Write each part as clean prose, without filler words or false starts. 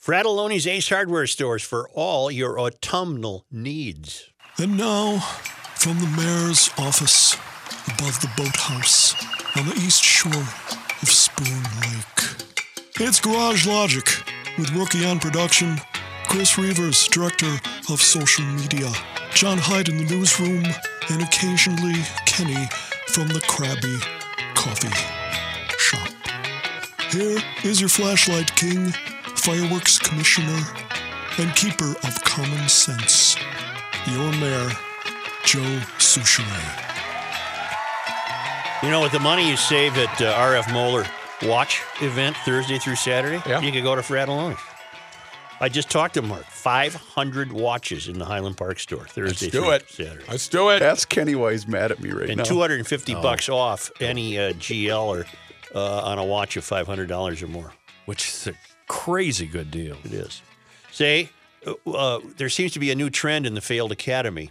Fratelloni's Ace Hardware stores for all your autumnal needs. And now, from the mayor's office above the boathouse on the east shore of Spoon Lake, it's Garage Logic with Rookie on production, Chris Reavers, director of social media, John Hyde in the newsroom, and occasionally Kenny from the Krabby Coffee Shop. Here is your flashlight king, fireworks commissioner, and keeper of common sense, your mayor, Joe Soucheray. You know, with the money you save at RF Moeller watch event Thursday through Saturday, you could go to Fratelloni's. I just talked to Mark. 500 watches in the Highland Park store Thursday through Saturday. Let's do it. Ask Kenny why he's mad at me right now. And $250 off any GL or on a watch of $500 or more. Which is a crazy good deal. It is. Say, there seems to be a new trend in the failed academy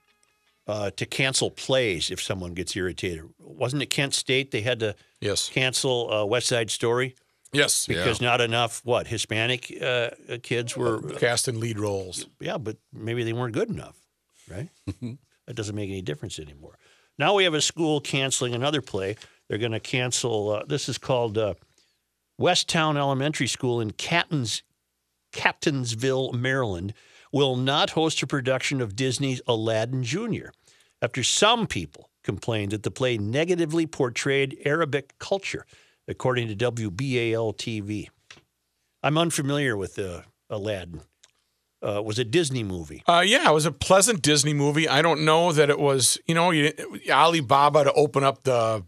to cancel plays if someone gets irritated. Wasn't it Kent State they had to cancel West Side Story? Yes. Because not enough, Hispanic kids were cast in lead roles. Yeah, but maybe they weren't good enough, right? That doesn't make any difference anymore. Now we have a school canceling another play. They're going to cancel, this is called Westtown Elementary School in Captainsville, Maryland, will not host a production of Disney's Aladdin Jr. after some people complained that the play negatively portrayed Arabic culture, according to WBAL-TV. I'm unfamiliar with Aladdin. Was a Disney movie. Yeah, it was a pleasant Disney movie. I don't know that it was, Alibaba to open up the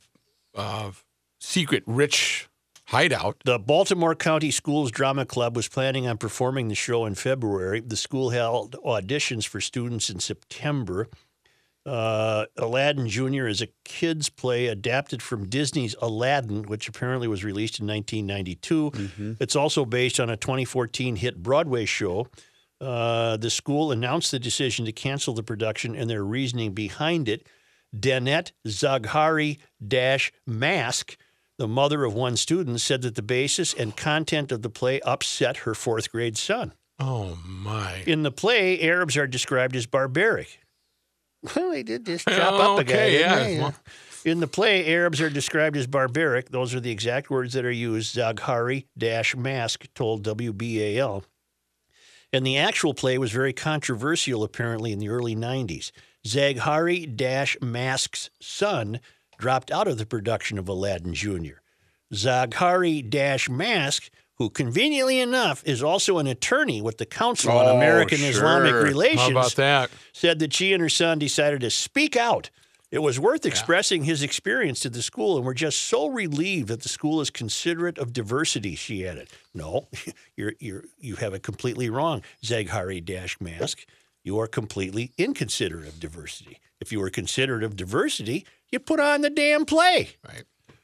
secret rich hideout. The Baltimore County Schools Drama Club was planning on performing the show in February. The school held auditions for students in September. Aladdin Jr. is a kids' play adapted from Disney's Aladdin, which apparently was released in 1992. Mm-hmm. It's also based on a 2014 hit Broadway show. The school announced the decision to cancel the production and their reasoning behind it. Danette Zaghari-Mask, the mother of one student, said that the basis and content of the play upset her fourth grade son. Oh, my. In the play, Arabs are described as barbaric. Well, they did just chop up a guy, didn't they? Well. In the play, Arabs are described as barbaric. Those are the exact words that are used, Zaghari-Mask told WBAL. And the actual play was very controversial, apparently, in the early 90s. Zaghari-Mask's son dropped out of the production of Aladdin Jr. Zaghari-Mask, who conveniently enough is also an attorney with the Council on American Islamic Relations, how about that? Said that she and her son decided to speak out. It was worth expressing his experience to the school, and we're just so relieved that the school is considerate of diversity, she added. No, you have it completely wrong, Zaghari-Mask. You are completely inconsiderate of diversity. If you were considerate of diversity, you put on the damn play. Right.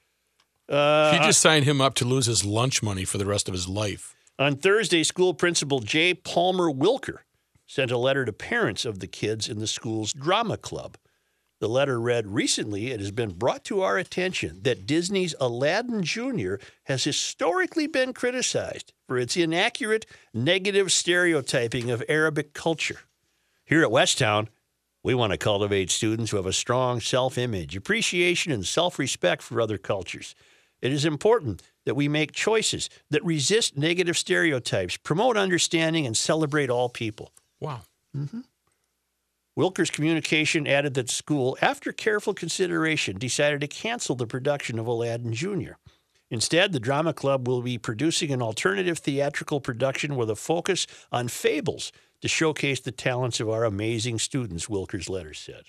She just signed him up to lose his lunch money for the rest of his life. On Thursday, school principal J. Palmer Wilker sent a letter to parents of the kids in the school's drama club. The letter read, "Recently, it has been brought to our attention that Disney's Aladdin Jr. has historically been criticized for its inaccurate, negative stereotyping of Arabic culture. Here at Westtown, we want to cultivate students who have a strong self-image, appreciation, and self-respect for other cultures. It is important that we make choices that resist negative stereotypes, promote understanding, and celebrate all people." Wow. Mm-hmm. Wilker's communication added that school, after careful consideration, decided to cancel the production of Aladdin Jr. Instead, the drama club will be producing an alternative theatrical production with a focus on fables to showcase the talents of our amazing students, Wilker's letter said.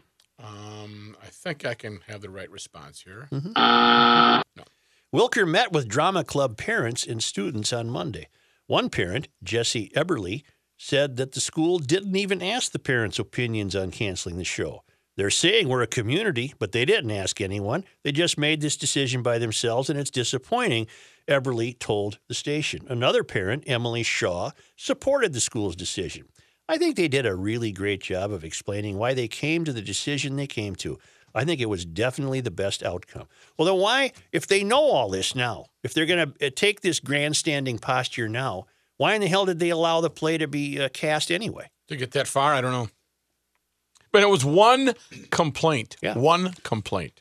I think I can have the right response here. Mm-hmm. No. Wilker met with drama club parents and students on Monday. One parent, Jesse Eberly, said that the school didn't even ask the parents' opinions on canceling the show. They're saying we're a community, but they didn't ask anyone. They just made this decision by themselves, and it's disappointing, Eberly told the station. Another parent, Emily Shaw, supported the school's decision. I think they did a really great job of explaining why they came to the decision they came to. I think it was definitely the best outcome. Well, then why, if they know all this now, if they're going to take this grandstanding posture now, Why in the hell did they allow the play to be cast anyway? To get that far, I don't know. But it was one complaint. Yeah. One complaint.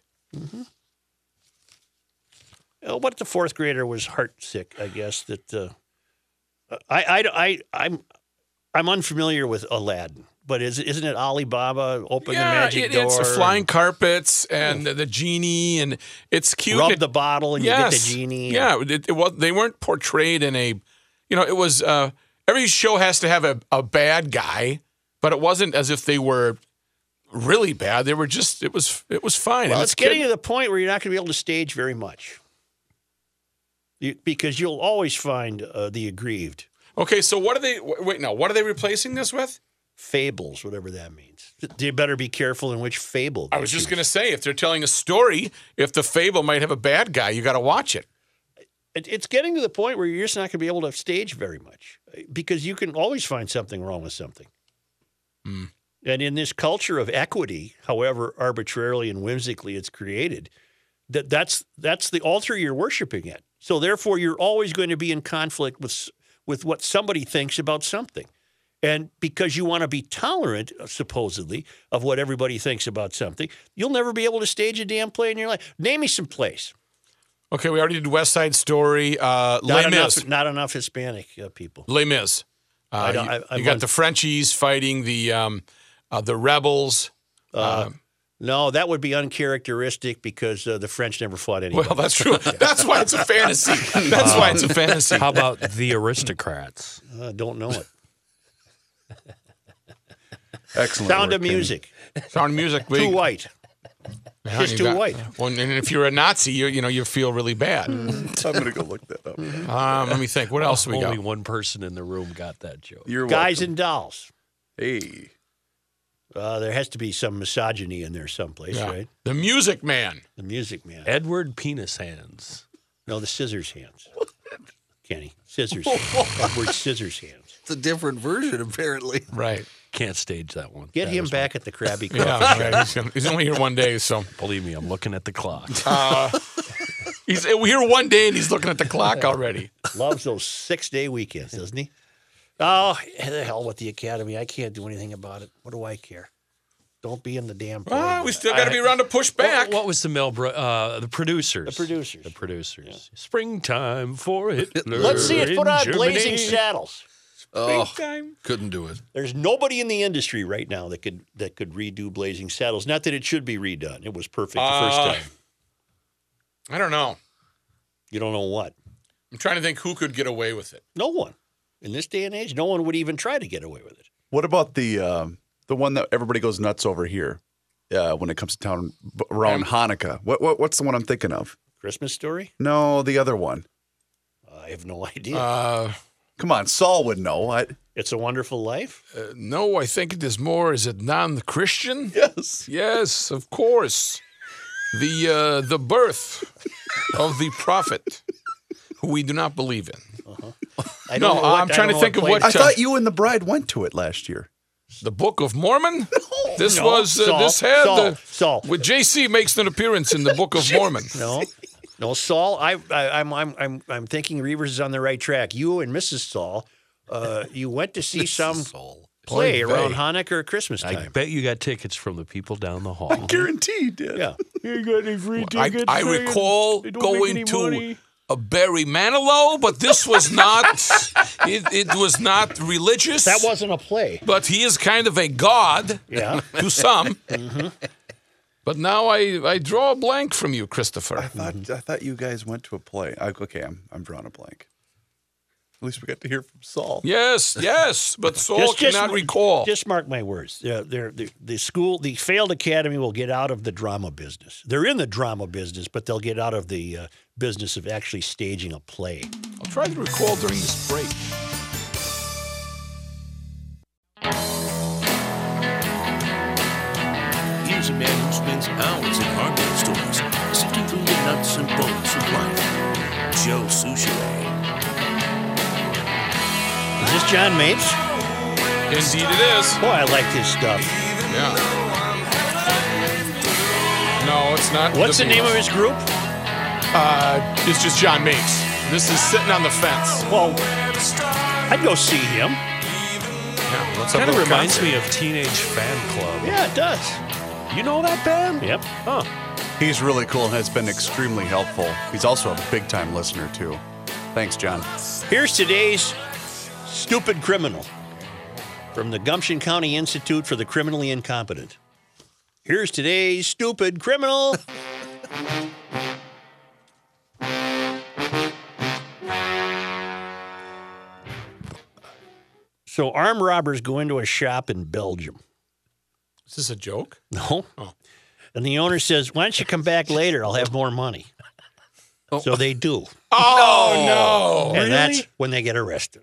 But the fourth grader was heartsick, I guess. That I'm unfamiliar with Aladdin, but isn't it Alibaba open the magic door? It's the flying carpets and the genie, and it's cute. Rub the bottle and you get the genie. Yeah, it was. They weren't portrayed in a, it was. Every show has to have a bad guy, but it wasn't as if they were really bad. They were just. It was fine. Well, and it's getting to the point where you're not going to be able to stage very much. Because you'll always find the aggrieved. Okay, so what are they? Wait, no. What are they replacing this with? Fables, whatever that means. You better be careful in which fable. I was just going to say, if they're telling a story, if the fable might have a bad guy, you got to watch it. It's getting to the point where you're just not going to be able to stage very much because you can always find something wrong with something. Mm. And in this culture of equity, however arbitrarily and whimsically it's created, that's the altar you're worshiping at. So therefore, you're always going to be in conflict with what somebody thinks about something. And because you want to be tolerant, supposedly, of what everybody thinks about something, you'll never be able to stage a damn play in your life. Name me some plays. Okay, we already did West Side Story. Les Mis. Not enough Hispanic people. Les Mis. You got the Frenchies fighting the rebels. No, that would be uncharacteristic because the French never fought anybody. Well, that's true. That's why it's a fantasy. That's why it's a fantasy. How about the Aristocrats? Don't know it. Excellent. Sound work, of Music. Sound of Music. Too white. Yeah, Just too white. Well, and if you're a Nazi, you feel really bad. I'm going to go look that up. Let me think. What else we got? Only one person in the room got that joke. You're Guys welcome. and Dolls. Hey. There has to be some misogyny in there someplace, Yeah. right? The Music Man. The Music Man. Edward Penis Hands. No, the Scissors Hands. Kenny. Scissors. Edward Scissors Hands. It's a different version, apparently. Right. Can't stage that one. Get That him is back at the Krabby Coffee Yeah, Shop. right. He's only here one day, so. Believe me, I'm looking at the clock. We're here one day and he's looking at the clock already. Loves those 6-day weekends, doesn't he? Oh, the hell with the Academy. I can't do anything about it. What do I care? Don't be in the damn play. We still got to be around to push back. What was the the producers? The producers. The producers. Springtime for Hitler. Let's see it put in on Germany. Blazing Saddles. Oh, Springtime. couldn't do it. There's nobody in the industry right now that could redo Blazing Saddles. Not that it should be redone. It was perfect the first time. I don't know. You don't know what? I'm trying to think who could get away with it. No one. In this day and age, no one would even try to get away with it. What about the one that everybody goes nuts over here when it comes to town around Hanukkah? What's the one I'm thinking of? Christmas Story? No, the other one. I have no idea. Come on, Saul would know. It's a Wonderful Life? No, I think it is more. Is it non-Christian? Yes. Yes, of course. The birth of the prophet, who we do not believe in. I don't know what- I'm trying to think of play- what. I thought you and the bride went to it last year. The Book of Mormon. This No, was Saul, this had Saul. with JC makes an appearance in the Book of Mormon. No, Saul. I'm thinking Reavers is on the right track. You and Mrs. Saul, you went to see some play Oy around vey. Hanukkah or Christmas I time. bet you got tickets from the people down the hall. I guarantee you did. Yeah. You got any free I recall going to a Barry Manilow, but this was not. it was not religious. That wasn't a play. But he is kind of a god Yeah. to some. But now I draw a blank from you, Christopher. I thought you guys went to a play. Okay, I'm drawing a blank. At least we got to hear from Saul. Yes, but Saul cannot recall. Just mark my words. The failed academy will get out of the drama business. They're in the drama business, but they'll get out of the business of actually staging a play. I'll try to recall during this break. Here's a man who spends hours in hardware stores sifting through the nuts and bolts of life. Joe Souchere. Is this John Mapes? Indeed it is. Boy, I like this stuff. Yeah. No, it's not. What's the name of his group? It's just John Mapes. This is Sitting on the Fence. Well, I'd go see him. Yeah, let's have Kind a of little reminds concert. me of Teenage Fan Club. Yeah, it does. You know that band? Yep. Huh. He's really cool and has been extremely helpful. He's also a big-time listener, too. Thanks, John. Here's today's stupid criminal from the Gumption County Institute for the Criminally Incompetent. Here's today's stupid criminal. So armed robbers go into a shop in Belgium. Is this a joke? No. And the owner says, why don't you come back later? I'll have more money. So they do. Oh, no. And that's when they get arrested.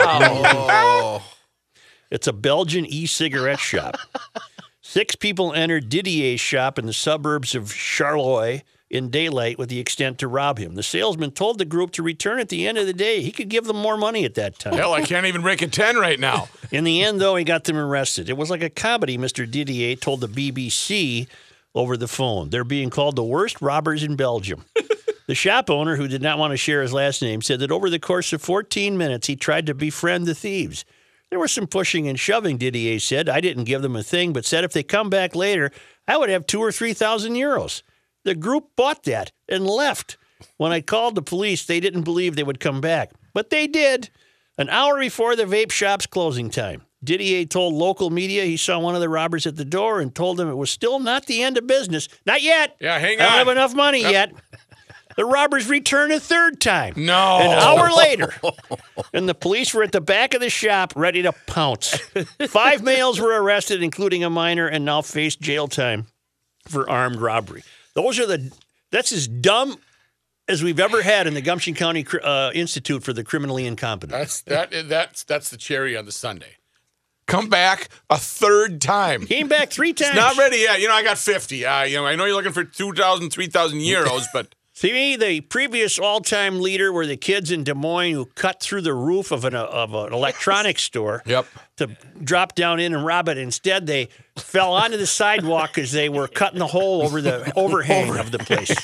Oh. It's a Belgian e-cigarette shop. 6 people entered Didier's shop in the suburbs of Charleroi in daylight with the extent to rob him. The salesman told the group to return at the end of the day. He could give them more money at that time. Hell, I can't even break a 10 right now. In the end, though, he got them arrested. It was like a comedy, Mr. Didier told the BBC over the phone. They're being called the worst robbers in Belgium. The shop owner, who did not want to share his last name, said that over the course of 14 minutes, he tried to befriend the thieves. There was some pushing and shoving, Didier said. I didn't give them a thing, but said if they come back later, I would have 2,000 or 3,000 euros. The group bought that and left. When I called the police, they didn't believe they would come back. But they did. An hour before the vape shop's closing time. Didier told local media he saw one of the robbers at the door and told them it was still not the end of business. Not yet. Yeah, hang I don't on. have enough money yet. The robbers returned a third time. No. An hour later. And the police were at the back of the shop ready to pounce. 5 males were arrested, including a minor, and now face jail time for armed robbery. That's as dumb as we've ever had in the Gumption County Institute for the Criminally Incompetent. That's the cherry on the sundae. Come back a third time. Came back 3 times. Not ready yet. I got 50. I know you're looking for 2,000, 3,000 euros, but See, the previous all-time leader were the kids in Des Moines who cut through the roof of an electronics store Yep. to drop down in and rob it. Instead, they fell onto the sidewalk because they were cutting the hole over the overhang of the place.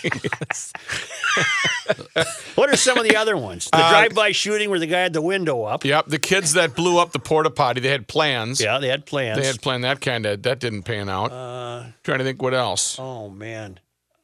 What are some of the other ones? The drive-by shooting where the guy had the window up. Yep, the kids that blew up the porta potty, they had plans. Yeah, they had plans. They had planned that that didn't pan out. Trying to think what else. Oh, man.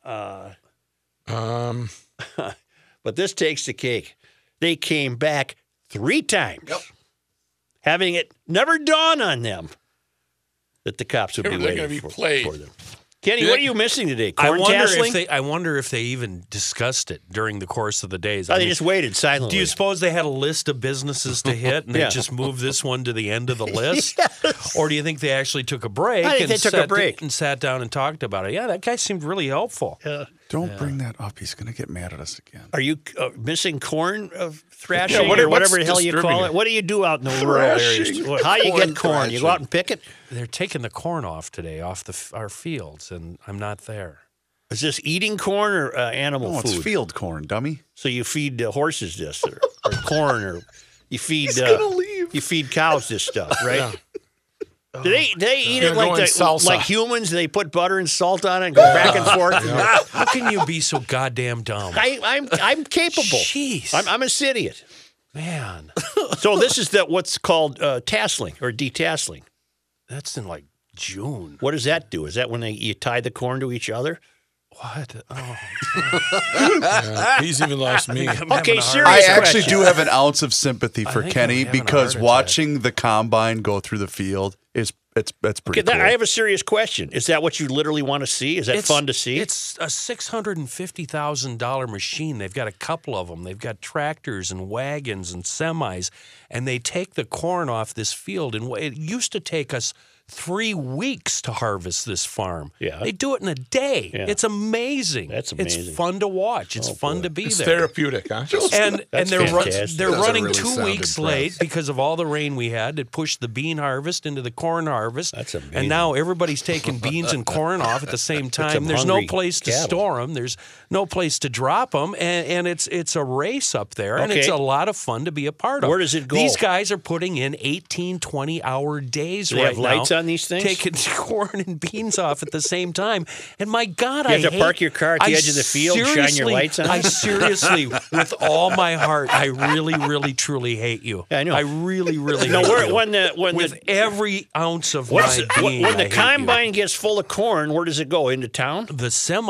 But this takes the cake. They came back 3 times, having it never dawn on them that the cops would be They're waiting gonna be for played. them. Kenny, what are you missing today? I Corn wonder tasseling? if they even discussed it during the course of the days. Oh, they just waited silently. Do you suppose they had a list of businesses to hit and they Yeah. just moved this one to the end of the list? Or do you think they actually took a break? I think and they took a break. and sat down and talked about it? Yeah, that guy seemed really helpful. Don't bring that up. He's going to get mad at us again. Are you missing corn thrashing Yeah, or what's whatever the hell you disturbing call it? it? What do you do out in the rural areas? How do you get corn? You go out and pick it? They're taking the corn off today, off our fields, and I'm not there. Is this eating corn or animal Oh, food? it's field corn, dummy. So you feed horses this or corn or you feed you feed cows this stuff, right? Do they eat it Gonna go in salsa. like humans? They put butter and salt on it and go back and forth. How can you be so goddamn dumb? I'm capable. Jeez. I'm a idiot. Man, So this is what's called tasseling or detasseling. that's in like June. What does that do? Is that when you tie the corn to each other? What? Oh, He's even lost me. I'm Okay, having a heart serious I attack. actually question. do have an ounce of sympathy for think I'm Kenny having a because heart attack. watching the combine go through the field is it's pretty Okay, cool. I have a serious question. Is that what you literally want to see? Is that fun to see? It's a $650,000 machine. They've got a couple of them. They've got tractors and wagons and semis, and they take the corn off this field. And it used to take us 3 weeks to harvest this farm. Yeah. They do it in a day. Yeah. It's amazing. That's amazing. It's fun to watch. It's fun to be It's there. therapeutic, huh? And That's they're fantastic. they're Doesn't running really 2 sound weeks impressed. late because of all the rain we had. It pushed the bean harvest into the corn harvest. That's amazing. And now everybody's taking beans and corn off at the same time. some There's no hungry place to cattle. store them. There's no place to drop them, and it's a race up there, and it's Okay. a lot of fun to be a part of. Where does it go? These guys are putting in 18, 20-hour days Do they right have lights now. on these things? taking corn and beans off at the same time. And my God, You have to park your car at the edge of the field, shine your seriously- lights on I it? seriously, with all my heart, I really, really, truly hate you. I know. I really, really No, hate you. when with every ounce of what's my it- being, when I the hate combine you. gets full of corn, where does it go? Into town? The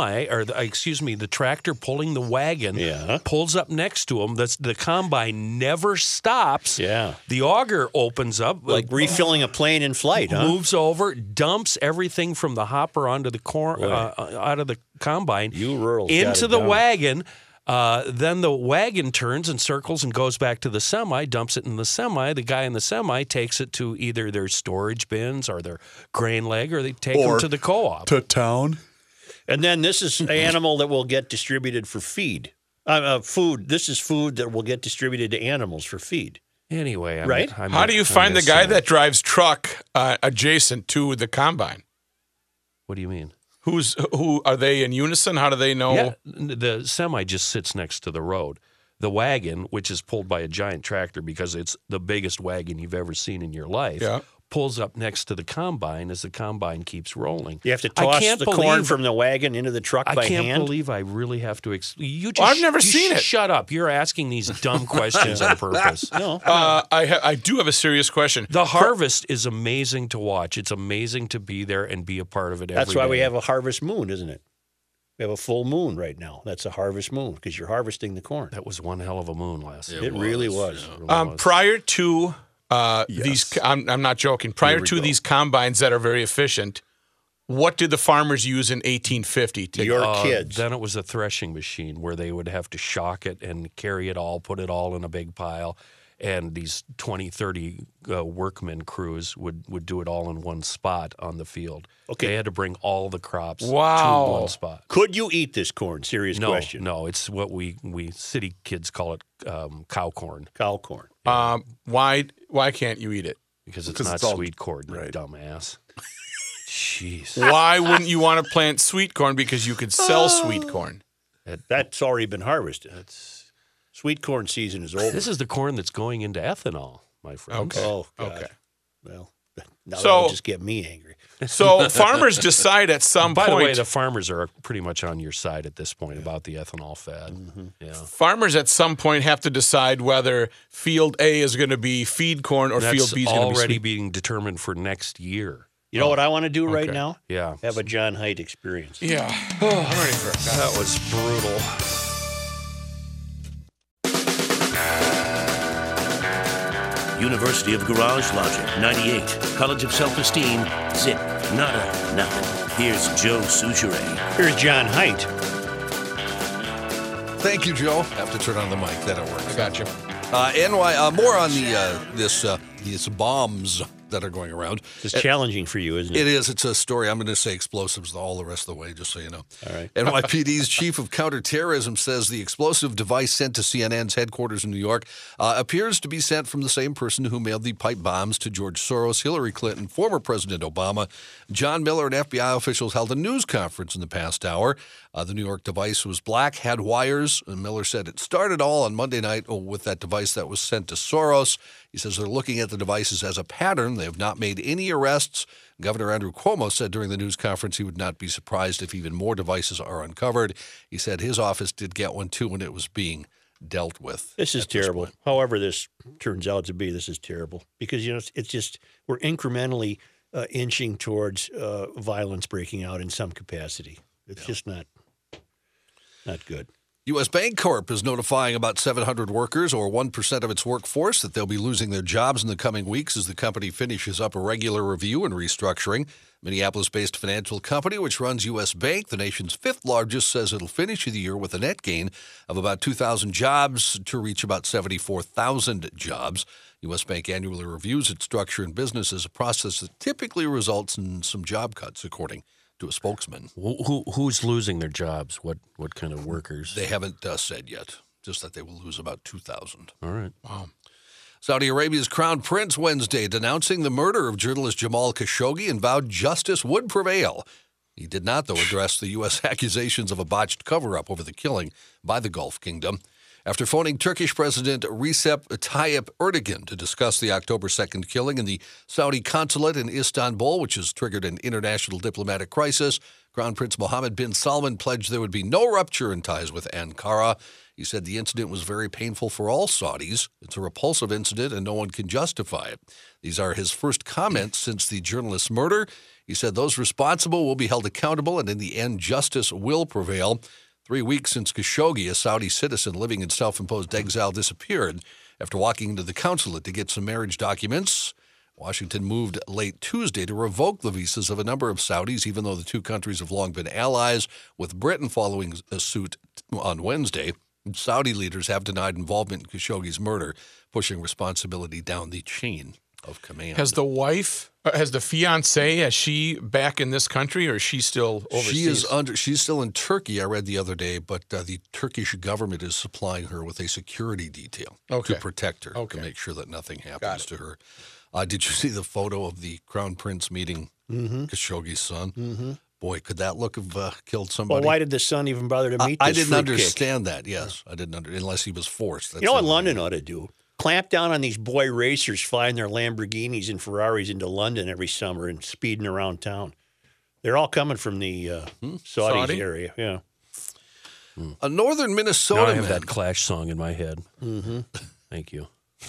the tractor pulling the wagon Yeah. pulls up next to him. The combine never stops. Yeah. The auger opens up. Like refilling a plane in flight, huh? Moves over, dumps everything from the hopper onto the corn out of the combine You rurals got into it the down. wagon. Then the wagon turns and circles and goes back to the semi, dumps it in the semi. The guy in the semi takes it to either their storage bins or their grain leg, or they take them Or to the co-op. To town. And then this is an animal that will get distributed for feed. Food. This is food that will get distributed to animals for feed. Anyway, Right? How do you find the guy that drives truck adjacent to the combine? What do you mean? Who are they in unison? How do they know? Yeah, the semi just sits next to the road. The wagon, which is pulled by a giant tractor because it's the biggest wagon you've ever seen in your life, Yeah. pulls up next to the combine as the combine keeps rolling. You have to I toss can't the corn believe- from the wagon into the truck I by can't hand. believe I really have to. You just, Well, I've never you seen it. Shut up! You're asking these dumb questions on purpose. No. I do have a serious question. The harvest is amazing to watch. It's amazing to be there and be a part of it. That's why we day. have a harvest moon, isn't it? We have a full moon right now. That's a harvest moon because you're harvesting the corn. That was one hell of a moon last night. It really was. It really was. Prior to these, I'm not joking. Prior to these combines that are very efficient, what did the farmers use in 1850? Your kids. Then it was a threshing machine where they would have to shock it and carry it all, put it all in a big pile. And these 20, 30 workmen crews would do it all in one spot on the field. Okay. They had to bring all the crops Wow. to one spot. Could you eat this corn? Serious question. No, it's what we city kids call it cow corn Cow corn. Why can't you eat it? because it's Because not it's all- sweet corn, you right. dumbass. Jeez. Why wouldn't you want to plant sweet corn? Because you could sell sweet corn. That's already been harvested. Sweet corn season is over. This is the corn that's going into ethanol, my friends. Okay. Oh, God. Okay. Well, now So- that'll just get me angry. So farmers decide at some By point. the way, the farmers are pretty much on your side at this point about the ethanol fad. Mm-hmm. Yeah. farmers at some point have to decide whether field A is going to be feed corn or That's field B is going to be already sweet. being determined for next year. You know what I want to do right okay. now? Yeah. Have a John Haidt experience. Yeah. I'm ready for it. That was brutal. University of Garage Logic, 98. College of Self-Esteem, zip, nada, nothing. Here's Joe Souchere. Here's John Haidt. Thank you, Joe. Have to turn on the mic. That'll work. I got you. More on the these bombs that are going around. It's challenging for you, isn't it? It is. It's a story. I'm going to say explosives all the rest of the way, just so you know. All right. NYPD's chief of counterterrorism says the explosive device sent to CNN's headquarters in New York appears to be sent from the same person who mailed the pipe bombs to George Soros, Hillary Clinton, former President Obama. John Miller and FBI officials held a news conference in the past hour. The New York device was black, had wires, and Miller said it started all on Monday night with that device that was sent to Soros. He says they're looking at the devices as a pattern. They have not made any arrests. Governor Andrew Cuomo said during the news conference he would not be surprised if even more devices are uncovered. He said his office did get one too when it was being dealt with. This is terrible. However this turns out to be, this is terrible. Because, it's just, we're incrementally inching towards violence breaking out in some capacity. It's just not good. U.S. Bancorp is notifying about 700 workers, or 1% of its workforce, that they'll be losing their jobs in the coming weeks as the company finishes up a regular review and restructuring. Minneapolis-based financial company, which runs U.S. Bank, the nation's fifth largest, says it'll finish the year with a net gain of about 2,000 jobs to reach about 74,000 jobs. U.S. Bank annually reviews its structure and business as a process that typically results in some job cuts, according to a spokesman. Who's losing their jobs? What kind of workers? They haven't said yet, just that they will lose about 2,000. All right. Wow. Saudi Arabia's crown prince Wednesday denouncing the murder of journalist Jamal Khashoggi and vowed justice would prevail. He did not, though, address the U.S. accusations of a botched cover-up over the killing by the Gulf Kingdom. After phoning Turkish President Recep Tayyip Erdogan to discuss the October 2nd killing in the Saudi consulate in Istanbul, which has triggered an international diplomatic crisis, Crown Prince Mohammed bin Salman pledged there would be no rupture in ties with Ankara. He said the incident was very painful for all Saudis. It's a repulsive incident and no one can justify it. These are his first comments since the journalist's murder. He said those responsible will be held accountable and in the end justice will prevail. 3 weeks since Khashoggi, a Saudi citizen living in self-imposed exile, disappeared after walking into the consulate to get some marriage documents. Washington moved late Tuesday to revoke the visas of a number of Saudis, even though the two countries have long been allies, with Britain following a suit on Wednesday. Saudi leaders have denied involvement in Khashoggi's murder, pushing responsibility down the chain of command. Has the wife, has the fiancée, is she back in this country or is she still overseas? She's still in Turkey, I read the other day, but the Turkish government is supplying her with a security detail to protect her, to make sure that nothing happens to her. Did you see the photo of the Crown Prince meeting Khashoggi's son? Mm-hmm. Boy, could that look have killed somebody? Well, why did the son even bother to meet this I didn't fruitcake? understand that, yes. I didn't unless he was forced. That's You know what London ought to do? Clamp down on these boy racers flying their Lamborghinis and Ferraris into London every summer and speeding around town. They're all coming from the Saudi area. Yeah. A northern Now Minnesota I have man. that Clash song in my head. Mm-hmm. Thank you.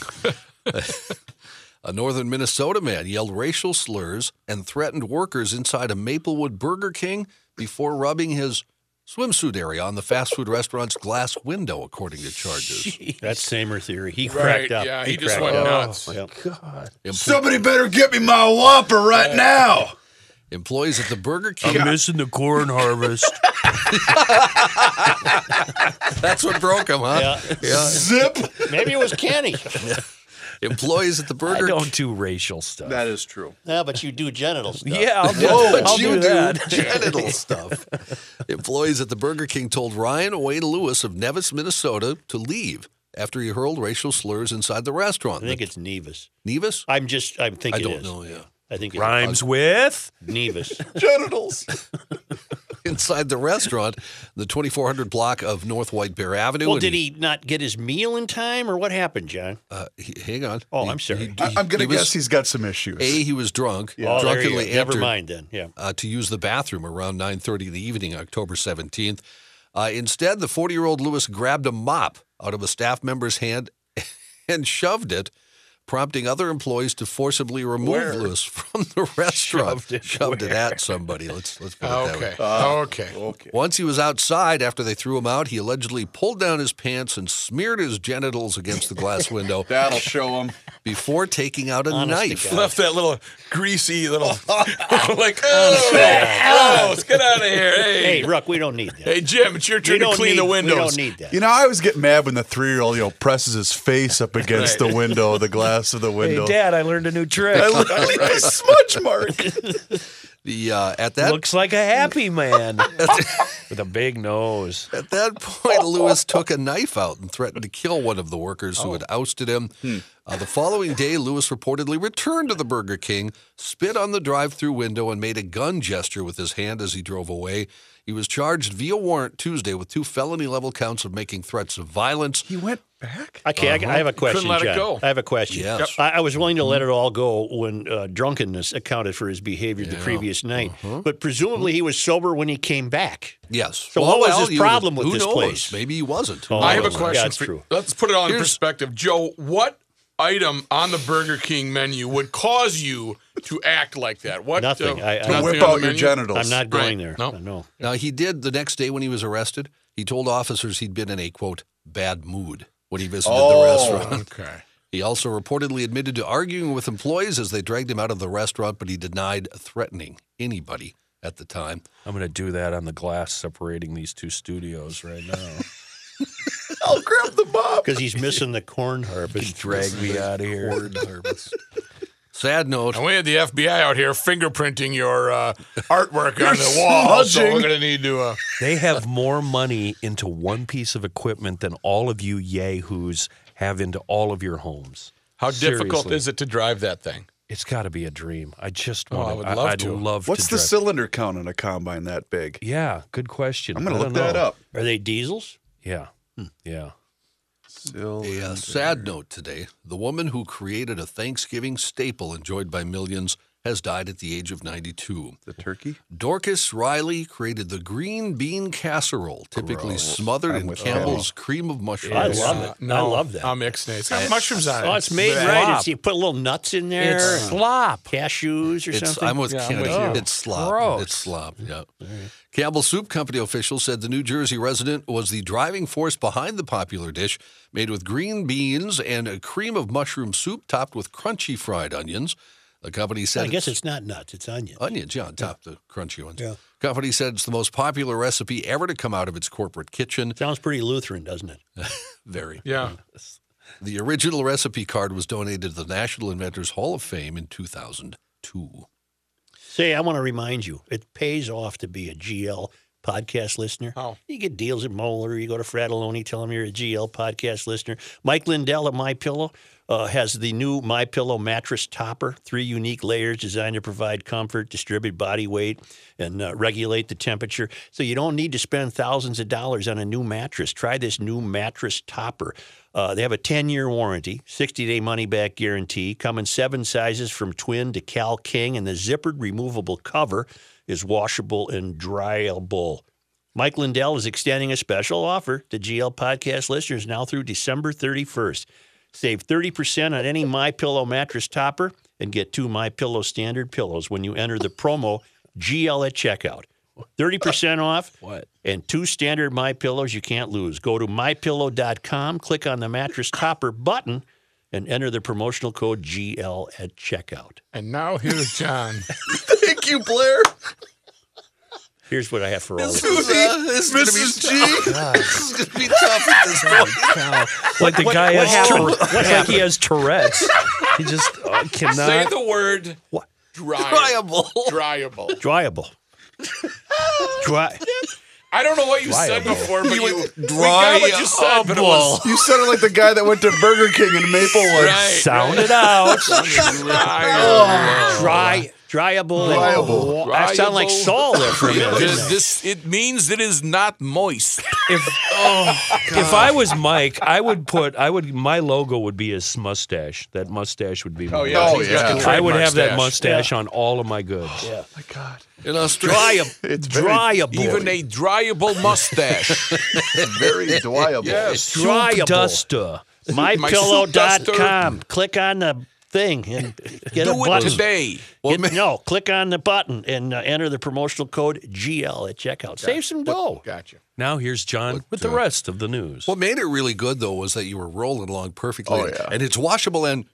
A northern Minnesota man yelled racial slurs and threatened workers inside a Maplewood Burger King before rubbing his swimsuit area on the fast food restaurant's glass window, according to charges. That's Samer theory. He cracked up. Yeah, he just cracked went up. nuts. Yep. Somebody better get me my Whopper right now. Employees at the Burger King. I'm missing the corn harvest. That's what broke him, huh? Yeah. Zip. Maybe it was Kenny. Employees at the I Burger don't do racial stuff. That is true. No, but you do genital stuff. Yeah, I'll do, But I'll you do that. genital stuff. Employees at the Burger King told Ryan Wayne Lewis of Nevis, Minnesota, to leave after he hurled racial slurs inside the restaurant. I think it's Nevis. Nevis? I'm thinking I it don't is. know, yeah. I think it Rhymes with Nevis. Genitals. Inside the restaurant, the 2400 block of North White Bear Avenue. Well, and did he not get his meal in time, or what happened, John? hang on. Oh, I'm sorry. I'm going to guess he's got some issues. He was drunk. Oh, there you Drunkenly go. Never entered mind then. Yeah. to use the bathroom around 9:30 in the evening, October 17th. Instead, the 40-year-old Lewis grabbed a mop out of a staff member's hand and shoved it, prompting other employees to forcibly remove Lewis from the restaurant. Shoved it at somebody. Let's put it that way. Okay. Once he was outside, after they threw him out, he allegedly pulled down his pants and smeared his genitals against the glass window That'll show him. before taking out a Honest to knife. God. Left that little greasy little, like, oh, let's get out of here. Hey, Ruck, we don't need that. Hey, Jim, it's your We turn to don't clean the need- windows. We don't need that. You know, I always get mad when the 3-year-old, presses his face up against the window, the glass of the window. Hey, Dad, I learned a new trick. I leave a smudge mark. At that Looks like a happy man with a big nose. At that point, Lewis took a knife out and threatened to kill one of the workers who had ousted him. The following day, Lewis reportedly returned to the Burger King, spit on the drive-thru window, and made a gun gesture with his hand as he drove away. He was charged via warrant Tuesday with 2 felony-level counts of making threats of violence. He went back? Okay, I have a question, let it John. go. I have a question. Yes. I was willing to let it all go when drunkenness accounted for his behavior the previous night. But presumably he was sober when he came back. Yes. So what was his problem with who this knows? place? Maybe he wasn't. Oh, I have a Yeah, question. that's for, true. Let's put it all in Here's- perspective. Joe, what item on the Burger King menu would cause you to act like that? What? Nothing. I- nothing To on Whip the out your menu? genitals. I'm not going there. No. No. Now, he did the next day when he was arrested. He told officers he'd been in a, quote, bad mood when he visited the restaurant. Okay. He also reportedly admitted to arguing with employees as they dragged him out of the restaurant, but he denied threatening anybody at the time. I'm going to do that on the glass separating these two studios right now. I'll grab the mop. Because he's missing the corn harvest. Drag me out of here. Sad note. And we had the FBI out here fingerprinting your artwork on the wall. So smudging. we're going to need to. They have more money into one piece of equipment than all of you yahoos have into all of your homes. How difficult Seriously. is it to drive that thing? It's got to be a dream. I just I want would to. love I'd to. love What's to the drive. cylinder count on a combine that big? Yeah, good question. I'm going I to look don't that know. up. Are they diesels? Yeah, yeah. A sad note today. The woman who created a Thanksgiving staple enjoyed by millions has died at the age of 92. The turkey? Dorcas Riley created the green bean casserole, typically smothered in Campbell's cream of mushrooms. I love it. No, I love that. I'm ixnay. It's got mushrooms on it. Oh, it's made Slop. right. You put little nuts in there. It's and slop. cashews or something. I'm with Yeah, I'm Kennedy. with you. It's slop. Gross. It's slop, yeah. Campbell Soup Company officials said the New Jersey resident was the driving force behind the popular dish, made with green beans and a cream of mushroom soup topped with crunchy fried onions. The company said I guess it's not nuts, it's onions. onions, yeah, on top, the crunchy ones. Yeah. Company said it's the most popular recipe ever to come out of its corporate kitchen. Sounds pretty Lutheran, doesn't it? Very. Yeah. The original recipe card was donated to the National Inventors Hall of Fame in 2002. Say, I want to remind you, it pays off to be a GL podcast listener. Oh. You get deals at Moeller. You go to Fratelloni, tell them you're a GL podcast listener. Mike Lindell at MyPillow has the new MyPillow mattress topper, 3 unique layers designed to provide comfort, distribute body weight, and regulate the temperature. So you don't need to spend thousands of dollars on a new mattress. Try this new mattress topper. They have a 10-year warranty, 60-day money-back guarantee, come in 7 sizes from twin to Cal King, and the zippered removable cover is washable and dryable. Mike Lindell is extending a special offer to GL podcast listeners now through December 31st. Save 30% on any MyPillow mattress topper and get 2 MyPillow standard pillows when you enter the promo GL at checkout. 30% off and 2 standard MyPillows you can't lose. Go to MyPillow.com, click on the mattress topper button, and enter the promotional code GL at checkout. And now here's John. Thank you, Blair. Here's what I have for all of This you. is going to be Mrs. G. This is going to be tough at this point. Like the guy what has happened? like he has Tourette's. He just Say cannot. the word What? Dryable. Dryable. Dryable. Dry. I don't know what you said before, but we got what you said, but it was You sounded like the guy that went to Burger King in Maplewood. right. Sound it out. Dryable. Dryable. I sound like Dryable. Saul there for a minute. It means it is not moist. If I was Mike, my logo would be his mustache. That mustache would be. Oh mine. yeah, Oh, he's got yeah. the I would have that mustache. mustache on all of my goods. Yeah. In Australia, Dryable. Dryable. Even a dryable mustache. Very dryable. Yes. Dryable. Duster. MyPillow.com. Click on the thing and get a Do it button. today. No, click on the button and enter the promotional code GL at checkout. Save some dough. Gotcha. Now here's John with the rest of the news. what made it really good, though, was that you were rolling along perfectly. Oh, yeah. And it's washable and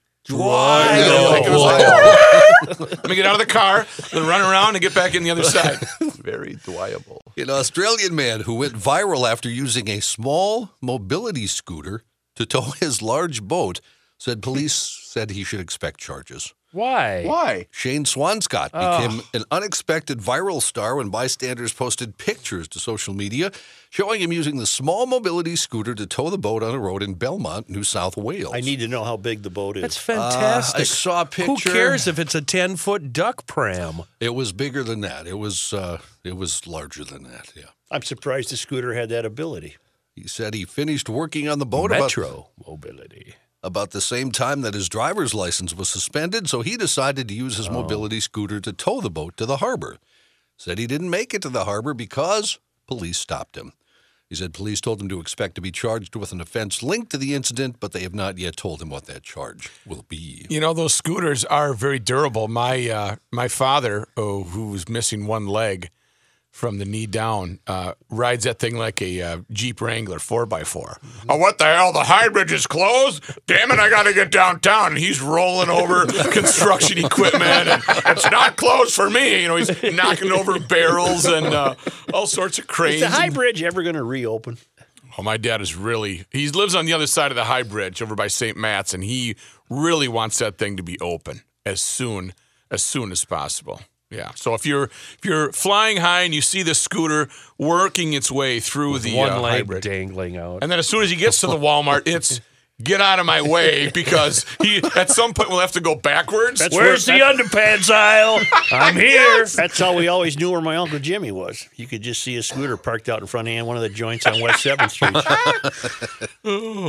Let me get out of the car, then run around and get back in the other side. Very dryable. An Australian man who went viral after using a small mobility scooter to tow his large boat said police said he should expect charges. Why? Why? Shane Swanscott became an unexpected viral star when bystanders posted pictures to social media showing him using the small mobility scooter to tow the boat on a road in Belmont, New South Wales. I need to know how big the boat is. That's fantastic. I saw a Who picture. cares if it's a 10-foot duck pram? It was bigger than that. It was larger than that, yeah. I'm surprised the scooter had that ability. He said he finished working on the boat Metro mobility. about the same time that his driver's license was suspended, so he decided to use his mobility scooter to tow the boat to the harbor. Said he didn't make it to the harbor because police stopped him. He said police told him to expect to be charged with an offense linked to the incident, but they have not yet told him what that charge will be. You know, those scooters are very durable. My father, who's missing one leg from the knee down, rides that thing like a Jeep Wrangler 4x4. Oh, what the hell? The high bridge is closed? Damn it, I got to get downtown. And he's rolling over construction equipment, and it's not closed for me. You know, he's knocking over barrels and all sorts of cranes. Is the High Bridge ever going to reopen? Oh, my dad is he lives on the other side of the High Bridge over by St. Matt's, and he really wants that thing to be open as soon as possible. Yeah. So if you're flying high and you see the scooter working its way through the One High leg Bridge, dangling out. and then as soon as he gets to the Walmart, it's get out of my way because he at some point will have to go backwards. Where's the underpants aisle? I'm here. That's how we always knew where my Uncle Jimmy was. You could just see a scooter parked out in front of one of the joints on West 7th Street.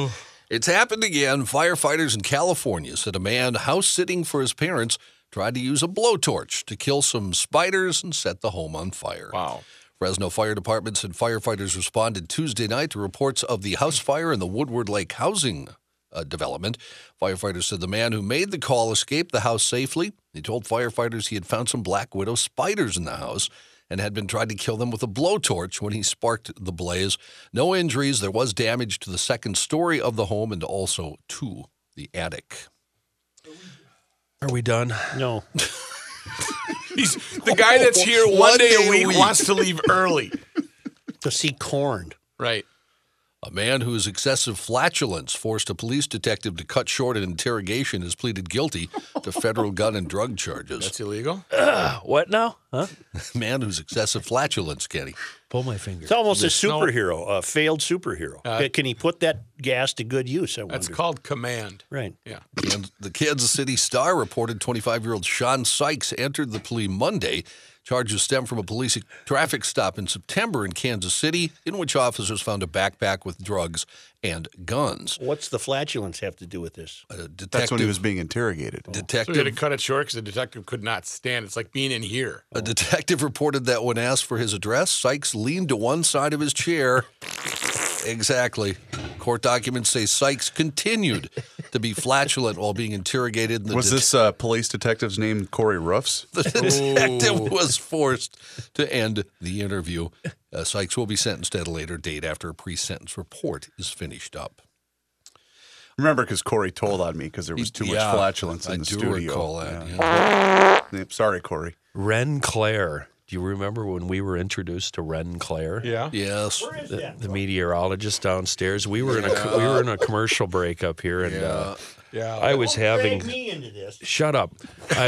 It's happened again. Firefighters in California said a man house-sitting for his parents tried to use a blowtorch to kill some spiders and set the home on fire. Wow. Fresno Fire Department said firefighters responded Tuesday night to reports of the house fire in the Woodward Lake housing development. Firefighters said the man who made the call escaped the house safely. He told firefighters he had found some black widow spiders in the house and had been trying to kill them with a blowtorch when he sparked the blaze. No injuries. There was damage to the second story of the home and also to the attic. Are we done? No. He's the guy that's here one day a week wants to leave early. To see corn. Right. A man whose excessive flatulence forced a police detective to cut short an interrogation has pleaded guilty to federal gun and drug charges. That's illegal? What now? Huh? Man whose excessive flatulence, Kenny. Pull my finger. It's almost a superhero, a failed superhero. Can he put that gas to good use, I wonder? That's called command. Right. Yeah. The Kansas City Star reported 25-year-old Sean Sykes entered the plea Monday. Charges stem from a police traffic stop in September in Kansas City, in which officers found a backpack with drugs and guns. What's the flatulence have to do with this? That's when he was being interrogated. So he had to Detective cut it short because the detective could not stand. It's like being in here. A detective reported that when asked for his address, Sykes leaned to one side of his chair. Exactly. Court documents say Sykes continued to be flatulent while being interrogated. Was this police detective's name Corey Ruffs? The detective was forced to end the interview. Sykes will be sentenced at a later date after a pre-sentence report is finished up. Remember, because Corey told on me because there was too much flatulence in the studio. I do recall that. Yeah. Sorry, Corey. Ren Claire. Do you remember when we were introduced to Ren Claire? Yeah. Yes. The meteorologist downstairs. We were in a commercial break up here, and I was having. Drag me into this. Shut up! I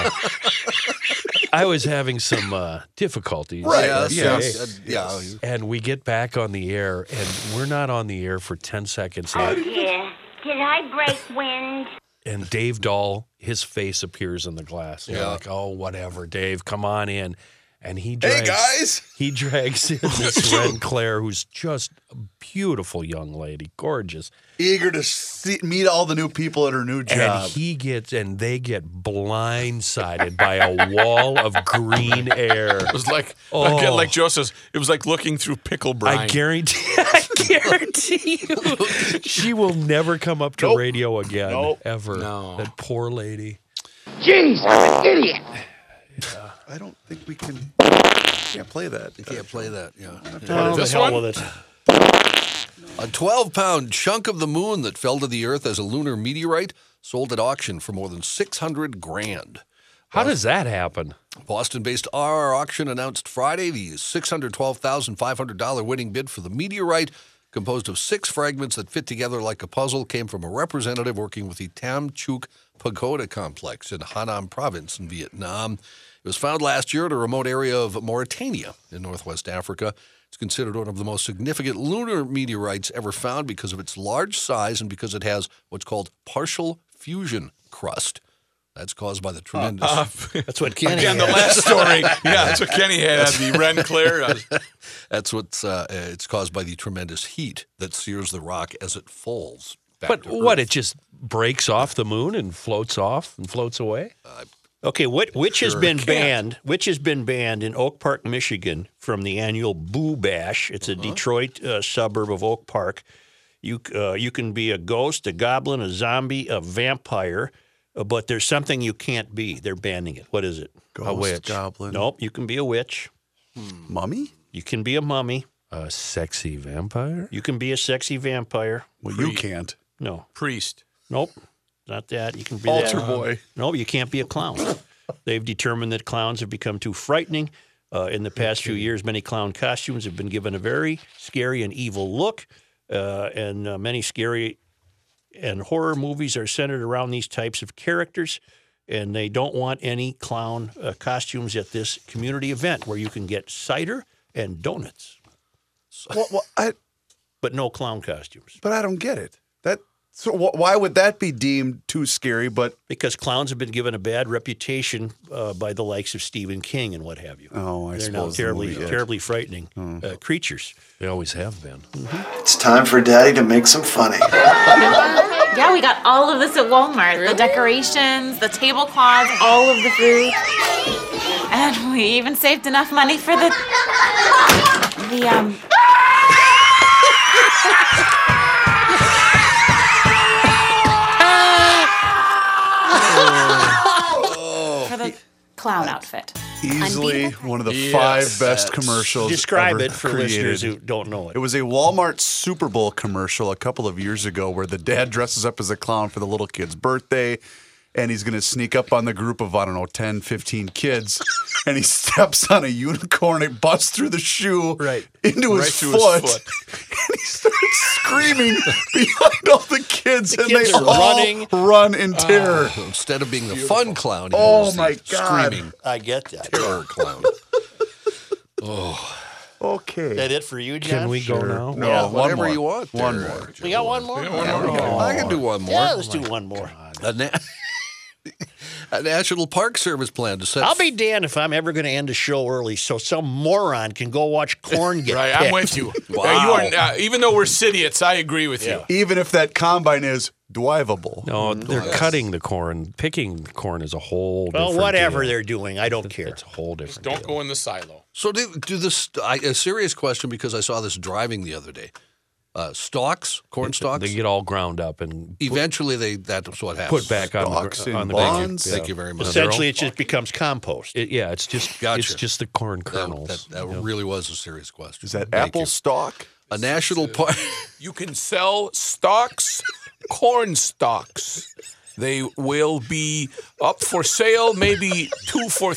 was having some difficulties. Right. Yes. Yeah. And we get back on the air, and we're not on the air for 10 seconds. Yeah. Did I break wind? And Dave Dahl, his face appears in the glass. And you're like, oh, whatever, Dave, come on in. And he drags, he drags in this Ren Claire, who's just a beautiful young lady, gorgeous. Eager to meet all the new people at her new job. And they get blindsided by a wall of green air. It was like, again, like Joe says, it was like looking through pickle brine. I guarantee you, she will never come up to radio again, ever. No. That poor lady. Jeez, I'm an idiot. I don't think we can. Can't play that. You can't play that. Yeah. Oh, this the hell one? with it. A 12-pound chunk of the moon that fell to the Earth as a lunar meteorite sold at auction for more than $600,000. How does that happen? Boston-based RR Auction announced Friday the $612,500 winning bid for the meteorite, composed of 6 fragments that fit together like a puzzle, came from a representative working with the Tam Chuk Pagoda Complex in Hanam Province in Vietnam. It was found last year at a remote area of Mauritania in northwest Africa. It's considered one of the most significant lunar meteorites ever found because of its large size and because it has what's called partial fusion crust. That's caused by the tremendous... That's what Kenny Again, had. the last story. Yeah, that's what Kenny had. The Ren Claire. That's what's it's caused by the tremendous heat that sears the rock as it falls back But to what, Earth. it just breaks off the moon and floats off and floats away? Okay, which has been banned? Which has been banned in Oak Park, Michigan, from the annual Boo Bash? It's a Detroit suburb of Oak Park. You can be a ghost, a goblin, a zombie, a vampire, but there's something you can't be. They're banning it. What is it? Ghost, a witch. goblin. Nope. You can be a witch. Mummy? You can be a mummy. A sexy vampire? You can be a sexy vampire. Well, you can't. No. Priest. Nope. Not that. You can be Altar that. boy. No, you can't be a clown. They've determined that clowns have become too frightening. In the past few years, many clown costumes have been given a very scary and evil look, and many scary and horror movies are centered around these types of characters, and they don't want any clown costumes at this community event where you can get cider and donuts, Well, but no clown costumes. but I don't get it. That So why would that be deemed too scary? But Because clowns have been given a bad reputation by the likes of Stephen King and what have you. Oh, I They're now suppose the movie did. terribly frightening creatures. They always have been. It's time for Daddy to make some funny. Yeah, we got all of this at Walmart. The decorations, the tablecloths, all of the food. And we even saved enough money for the clown outfit. easily one of the 5 best commercials. Describe ever it for created. listeners who don't know it. It was a Walmart Super Bowl commercial a couple of years ago where the dad dresses up as a clown for the little kid's birthday, and he's going to sneak up on the group of, 10, 15 kids, and he steps on a unicorn. It busts through the shoe into his foot. And he starts screaming behind all the kids, and kids they are all run in terror. Instead of being the fun clown, he Oh, was the my God. screaming I get that. terror clown. Okay. Is that it for you, John? Can we go now? No, Yeah, one Whatever more. you want. One there, more. We got one more? I can do one more. Yeah, let's do one more. A National Park Service plan to set. I'll be damned if I'm ever going to end a show early so some moron can go watch corn get Right, picked. I'm with you. Wow. You are, even though we're idiots, I agree with you. Even if that combine is drivable. No, they're cutting the corn. Picking the corn is a whole Well, different whatever deal. they're doing, I don't care. It's a whole different Don't deal. go in the silo. So do this. A serious question because I saw this driving the other day. Stalks, corn stalks. They get all ground up and Eventually, that's what happens. put back on Stalks the, in on the bonds. ground. Thank you very much. Essentially, it just becomes compost. It's just Gotcha. it's just the corn kernels. That really was a serious question. Is that Thank apple you. stalk? A national park. You can sell stalks, corn stalks. They will be up for sale, maybe 2 for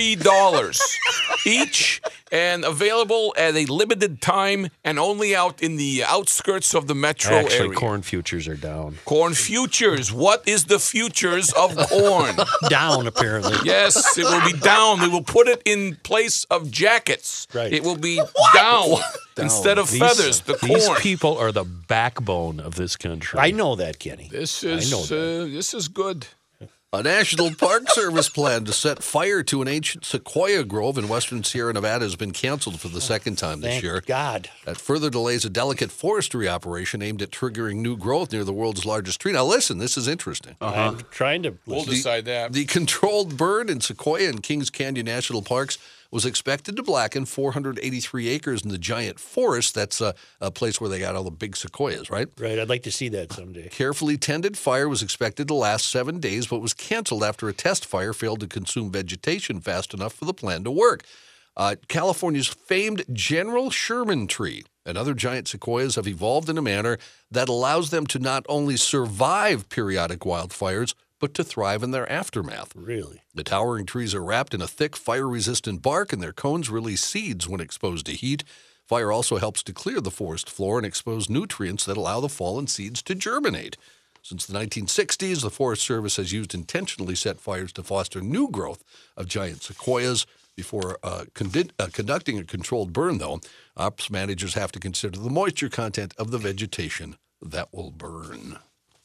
$3 each, and available at a limited time and only out in the outskirts of the metro Actually, area. corn futures are down. Corn futures. What is the futures of corn? Down, apparently. Yes, it will be down. They will put it in place of jackets. Right. It will be down instead of feathers. The These corn. people are the backbone of this country. I know that, Kenny. This I is know that. this is good. A National Park Service plan to set fire to an ancient sequoia grove in western Sierra Nevada has been canceled for the second time this Thank year. God. That further delays a delicate forestry operation aimed at triggering new growth near the world's largest tree. Now, listen, this is interesting. I'm trying to We'll listen. decide that. The controlled burn in Sequoia and Kings Canyon National Parks was expected to blacken 483 acres in the giant forest. That's a place where they got all the big sequoias, right? Right, I'd like to see that someday. Carefully tended fire was expected to last 7 days, but was canceled after a test fire failed to consume vegetation fast enough for the plan to work. California's famed General Sherman tree and other giant sequoias have evolved in a manner that allows them to not only survive periodic wildfires, but to thrive in their aftermath. Really? The towering trees are wrapped in a thick, fire-resistant bark, and their cones release seeds when exposed to heat. Fire also helps to clear the forest floor and expose nutrients that allow the fallen seeds to germinate. Since the 1960s, the Forest Service has used intentionally set fires to foster new growth of giant sequoias. Before conducting a controlled burn, though, ops managers have to consider the moisture content of the vegetation that will burn.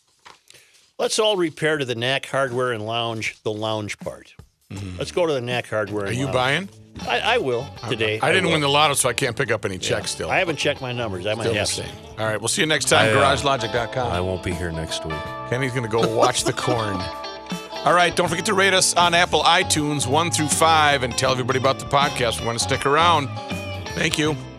Let's all repair to the Knack Hardware and Lounge, the lounge part. Let's go to the Knack Hardware Are and you Lounge. buying? I will today. I didn't will. win the lotto, so I can't pick up any checks still. I haven't checked my numbers. I might Still the have to. same. All right, we'll see you next time. GarageLogic.com. I won't be here next week. Kenny's going to go watch the corn. All right, don't forget to rate us on Apple iTunes 1 through 5 and tell everybody about the podcast. We want to stick around. Thank you.